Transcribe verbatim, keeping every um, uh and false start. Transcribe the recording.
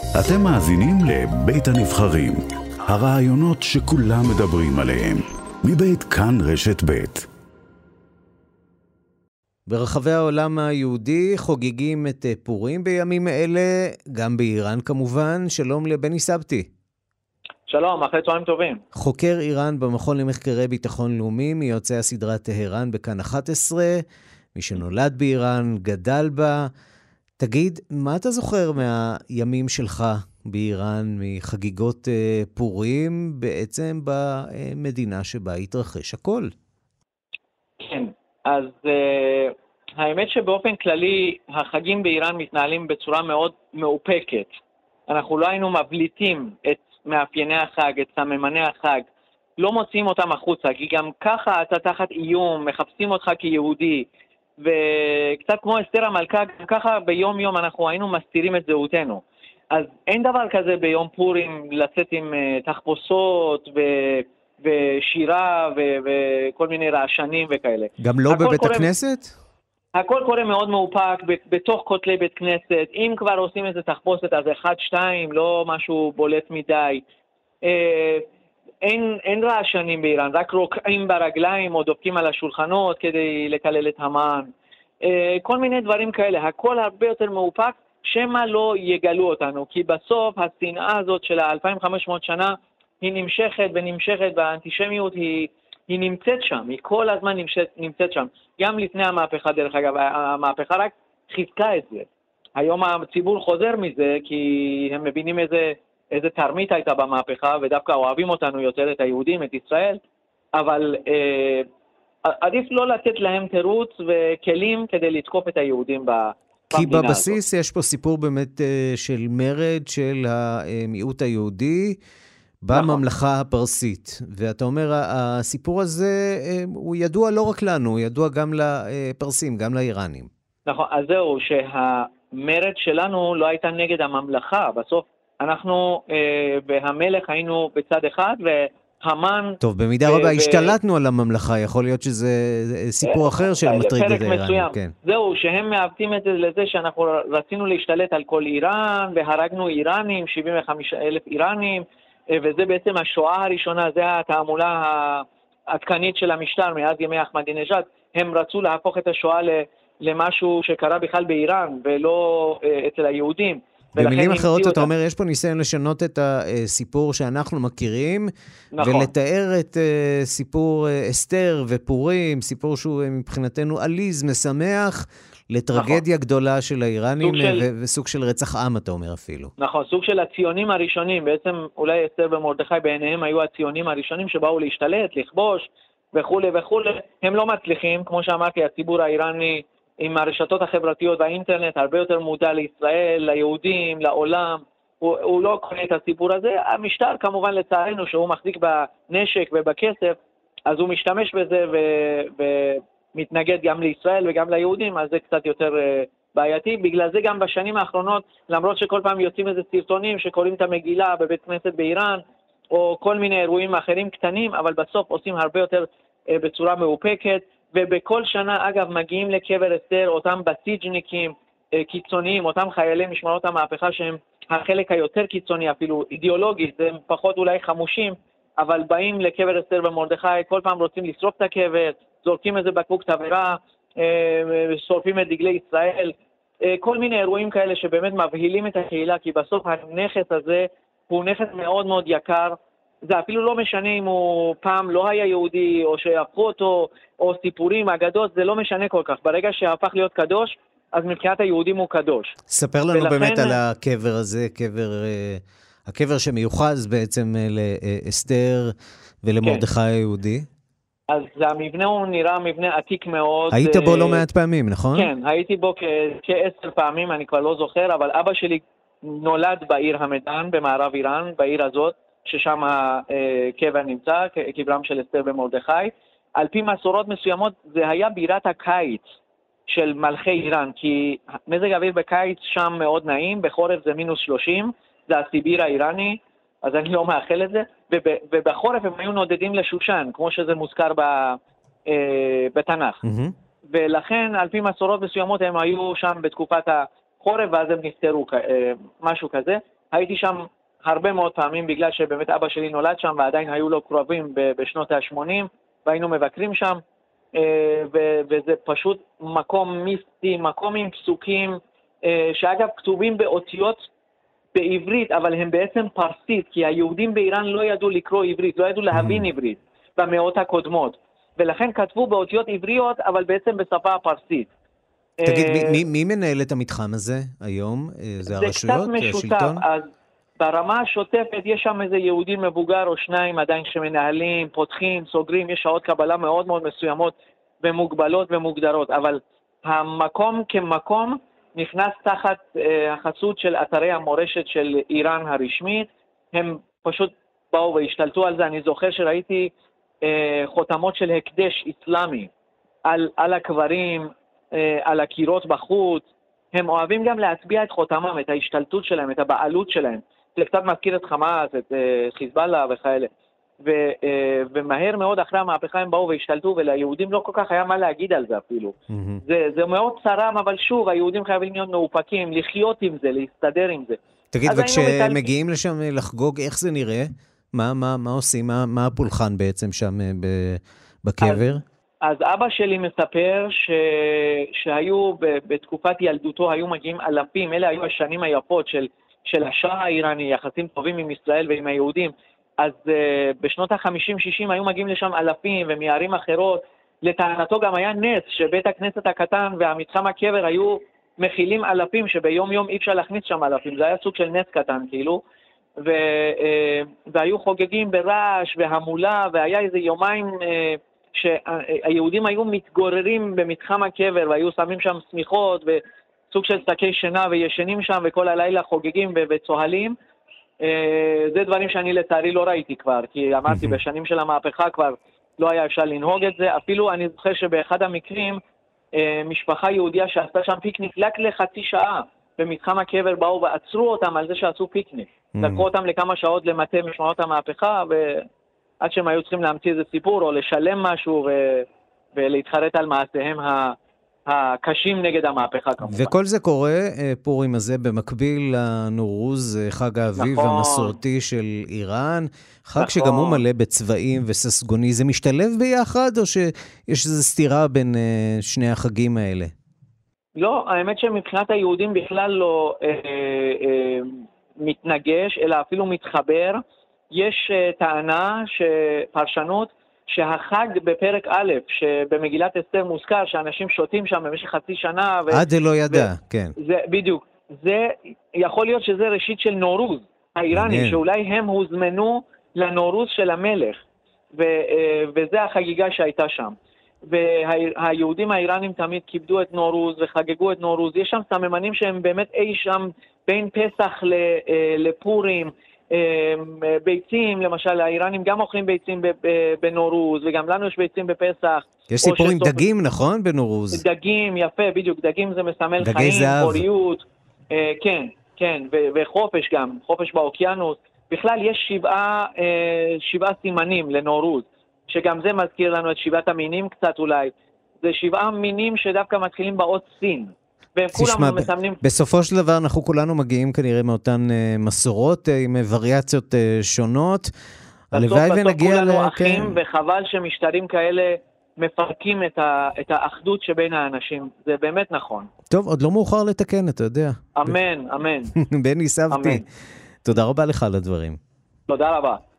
אתם מאזינים לבית הנבחרים, הרעיונות שכולם מדברים עליהם, מבית כאן רשת בית. ברחבי העולם היהודי חוגגים את פורים בימים אלה, גם באיראן כמובן. שלום לבני סבתי. שלום, אחרי צהריים טובים. חוקר איראן במכון למחקרי ביטחון לאומי, מיוצאי הסדרה טהרן בכאן אחת עשרה, מי שנולד באיראן, גדל בה. תגיד, מה אתה זוכר מהימים שלך באיראן, מחגיגות פורים, בעצם במדינה שבה התרחש הכל? כן, אז uh, האמת שבאופן כללי החגים באיראן מתנהלים בצורה מאוד מאופקת. אנחנו לא היינו מבליטים את מאפייני החג, את סממני החג, לא מוצאים אותם החוצה, כי גם ככה אתה תחת איום, מחפשים אותך כיהודי, וקצת כמו אסתר המלכה, גם ככה ביום יום אנחנו היינו מסתירים את זהותנו. אז אין דבר כזה ביום פורים לצאת עם uh, תחפושות ו... ושירה ו- וכל מיני רעשנים וכאלה. גם לא בבית קורה, הכנסת? הכל קורה מאוד מאופק, בתוך כותלי בית כנסת. אם כבר עושים איזה תחפושת, אז אחד, שתיים, לא משהו בולט מדי. אה, אין, אין רעשנים באיראן, רק רוקעים ברגליים או דופקים על השולחנות כדי לקלל את המן. אה, כל מיני דברים כאלה. הכל הרבה יותר מאופק, שמה לא יגלו אותנו. כי בסוף השנאה הזאת של ה-אלפיים וחמש מאות שנה, היא נמשכת ונמשכת, והאנטישמיות היא, היא נמצאת שם, היא כל הזמן נמצאת, נמצאת שם. גם לפני המהפכה, דרך אגב, המהפכה רק חיזקה את זה. היום הציבור חוזר מזה, כי הם מבינים איזה, איזה תרמית הייתה במהפכה, ודווקא אוהבים אותנו יותר, את היהודים, את ישראל, אבל אה, עדיף לא לתת להם תירוץ וכלים כדי לתקוף את היהודים במדינה הזאת. כי בבסיס יש פה סיפור באמת של מרד של המיעוט היהודי, בממלכה הפרסית. ואתה אומר, הסיפור הזה הוא ידוע לא רק לנו, הוא ידוע גם לפרסים, גם לאיראנים. נכון, אז זהו, שהמרד שלנו לא הייתה נגד הממלכה. בסוף אנחנו והמלך היינו בצד אחד, והמן... טוב, במידה רבה השתלטנו על הממלכה, יכול להיות שזה סיפור אחר של מטריד את האיראנים. כן. זהו, שהם מעוותים את זה לזה שאנחנו רצינו להשתלט על כל איראן, והרגנו איראנים, שבעים וחמישה אלף איראנים, וזה בעצם השואה הראשונה, זה התעמולה העדכנית של המשטר מאז ימי אחמדינג'אד. הם רצו להפוך את השואה למשהו שקרה בכלל באיראן ולא אצל היהודים. במילים אחרות אתה אומר, יש פה ניסיון לשנות את הסיפור שאנחנו מכירים, נכון. ולתאר את סיפור אסתר ופורים, סיפור שהוא מבחינתנו עליז, משמח, לטרגדיה נכון. גדולה של האיראנים של... ו- וסוג של רצח עם, אתה אומר אפילו. נכון, סוג של הציונים הראשונים, בעצם אולי אסתר ומרדכי בעיניהם היו הציונים הראשונים שבאו להשתלט, לכבוש וכו' וכו'. הם לא מצליחים, כמו שאמרתי, הציבור האיראני עם הרשתות החברתיות והאינטרנט הרבה יותר מודע לישראל, ליהודים, לעולם. הוא, הוא לא קונה את הסיפור הזה. המשטר כמובן לצערנו שהוא מחזיק בנשק ובכסף, אז הוא משתמש בזה ו... ו... מתנגד גם לישראל וגם ליהודים, אז זה קצת יותר uh, בעייתי. בגלל זה גם בשנים האחרונות, למרות שכל פעם יוצאים איזה סרטונים שקוראים את המגילה בבית כנסת באיראן, או כל מיני אירועים אחרים קטנים, אבל בסוף עושים הרבה יותר uh, בצורה מאופקת, ובכל שנה, אגב, מגיעים לקבר אסתר, אותם בסיג'ניקים uh, קיצוניים, אותם חיילי משמרות המהפכה, שהם החלק היותר קיצוני, אפילו אידיאולוגית, הם פחות אולי חמושים, אבל באים לקבר אסתר ומרדכי, כל פעם רוצים לשרוף את הקבר, זורקים איזה בקבוק תבערה, שורפים את דגלי ישראל, כל מיני אירועים כאלה שבאמת מבהילים את הקהילה, כי בסוף הנכס הזה הוא נכס מאוד מאוד יקר. זה אפילו לא משנה אם הוא פעם לא היה יהודי, או שהפכו אותו, או סיפורים, אגדות, זה לא משנה כל כך. ברגע שהפך להיות קדוש, אז מבחינת היהודים הוא קדוש. ספר לנו ולכן... באמת על הקבר הזה, קבר, הקבר שמיוחז בעצם לאסתר ולמרדכי כן. היהודי. אז המבנה הוא נראה מבנה עתיק מאוד. היית בו לא מעט פעמים, נכון? כן, הייתי בו כעשר פעמים, אני כבר לא זוכר, אבל אבא שלי נולד בעיר המדן, במערב איראן, בעיר הזאת, ששם הקבר נמצא, קברם של אסתר ומרדכי. על פי מסורות מסוימות, זה היה בירת הקיץ של מלכי איראן, כי מזג האוויר בקיץ שם מאוד נעים, בחורף זה מינוס שלושים, זה הסיביר האיראני, אז אני לא מאחל את זה, ובחורף הם היו נודדים לשושן, כמו שזה מוזכר בתנ"ך. ולכן, על פי מסורות מסוימות, הם היו שם בתקופת החורף, ואז הם נפטרו, משהו כזה. הייתי שם הרבה מאוד פעמים, בגלל שבאמת אבא שלי נולד שם, ועדיין היו לו קרובים בשנות ה-שמונים, והיינו מבקרים שם, ו- וזה פשוט מקום מיסטי, מקום עם פסוקים, שאגב כתובים באותיות בעברית, אבל הם בעצם פרסית, כי היהודים באיראן לא ידעו לקרוא עברית, לא ידעו להבין mm. עברית במאות הקודמות, ולכן כתבו באותיות עבריות, אבל בעצם בשפה הפרסית. תגיד, מי, מי, מי מנהל את המתחם הזה היום? זה, זה הרשויות? זה קצת משותף, אז ברמה השוטפת יש שם איזה יהודי מבוגר או שניים עדיין שמנהלים, פותחים, סוגרים, יש שעות קבלה מאוד מאוד מסוימות ומוגבלות ומוגדרות, אבל המקום כמקום נכנס תחת uh, החסות של אתרי המורשת של איראן הרשמית, הם פשוט באו והשתלטו על זה. אני זוכר שראיתי uh, חותמות של הקדש איסלאמי על, על הקברים, uh, על הקירות בחוץ, הם אוהבים גם להצביע את חותמם, את ההשתלטות שלהם, את הבעלות שלהם. זה קצת מזכיר את חמאס, את uh, חיזבאללה וכאלה. ו, uh, ומהר מאוד אחרי המהפכה הם באו והשתלטו, וליהודים לא כל כך היה מה להגיד על זה אפילו. Mm-hmm. זה, זה מאוד צרם, אבל שוב, היהודים חייבים להיות מאופקים, לחיות עם זה, להסתדר עם זה. תגיד, וכשמגיעים לשם לחגוג, איך זה נראה? מה, מה, מה עושים? מה, מה הפולחן בעצם שם בקבר? אז, אז אבא שלי מספר ש, שהיו ב, בתקופת ילדותו, היו מגיעים אלפים, אלה היו השנים היפות של, של השאה האיראני, יחסים טובים עם ישראל ועם היהודים. אז uh, בשנות ה-חמישים שישים היו מגיעים לשם אלפים ומערים אחרות. לטענתו גם היה נס שבית הכנסת הקטן והמתחם הקבר היו מכילים אלפים, שביום יום אי אפשר להכניס שם אלפים. זה היה סוג של נס קטן כאילו. ו, uh, והיו חוגגים ברעש והמולה, והיה איזה יומיים uh, שהיהודים היו מתגוררים במתחם הקבר, והיו שמים שם סמיכות וסוג של שקי שינה וישנים שם, וכל הלילה חוגגים וצוהלים. זה דברים שאני לצערי לא ראיתי כבר, כי אמרתי בשנים של המהפכה כבר לא היה אפשר לנהוג את זה. אפילו אני זוכר שבאחד המקרים משפחה יהודיה שעשתה שם פיקניק רק לחצי שעה במתחם הקבר, באו ועצרו אותם על זה שעשו פיקניק, לקחו אותם לכמה שעות למטה משמעות המהפכה, ועד שהם היו צריכים להמציא איזה סיפור או לשלם משהו ו... ולהתחרט על מעשיהם ה... הקשים נגד המהפכה כמובן. וכל זה קורה, פורים הזה, במקביל לנורוז, חג האביב נכון. המסורתי של איראן, חג נכון. שגם הוא מלא בצבעים וססגוני. זה משתלב ביחד, או שיש איזו סתירה בין uh, שני החגים האלה? לא, האמת שמבחינת היהודים בכלל לא אה, אה, מתנגש, אלא אפילו מתחבר. יש אה, טענה, פרשנות, שהחג בפרק א', שבמגילת אסתר מוזכר, שאנשים שותים שם במשך חצי שנה. ו... עד זה לא ידע, ו... כן. זה, בדיוק. זה, יכול להיות שזה ראשית של נורוז, האיראנים, yeah. שאולי הם הוזמנו לנורוז של המלך, ו... וזה החגיגה שהייתה שם. והיהודים האיראנים תמיד כיבדו את נורוז וחגגו את נורוז. יש שם סממנים שהם באמת אי שם בין פסח לפורים, ביצים, למשל, האיראנים גם אוכלים ביצים בנורוז, וגם לנו יש ביצים בפסח. יש סיפור עם דגים, נכון? בנורוז. דגים, יפה, בדיוק, דגים זה מסמל חיים, פוריות, כן, כן, וחופש גם, חופש באוקיינוס. בכלל יש שבעה, שבעה סימנים לנורוז, שגם זה מזכיר לנו את שבעת המינים קצת אולי. זה שבעה מינים שדווקא מתחילים באות סין. תשמע, בסופו של דבר אנחנו כולנו מגיעים כנראה מאותן מסורות עם וריאציות שונות. הלוואי ונגיע כולנו אחים, וחבל שמשטרים כאלה מפרקים את האחדות שבין האנשים. זה באמת נכון. טוב, עוד לא מאוחר לתקן, אתה יודע. אמן, אמן. בני סבתי. תודה רבה לך על הדברים. תודה רבה.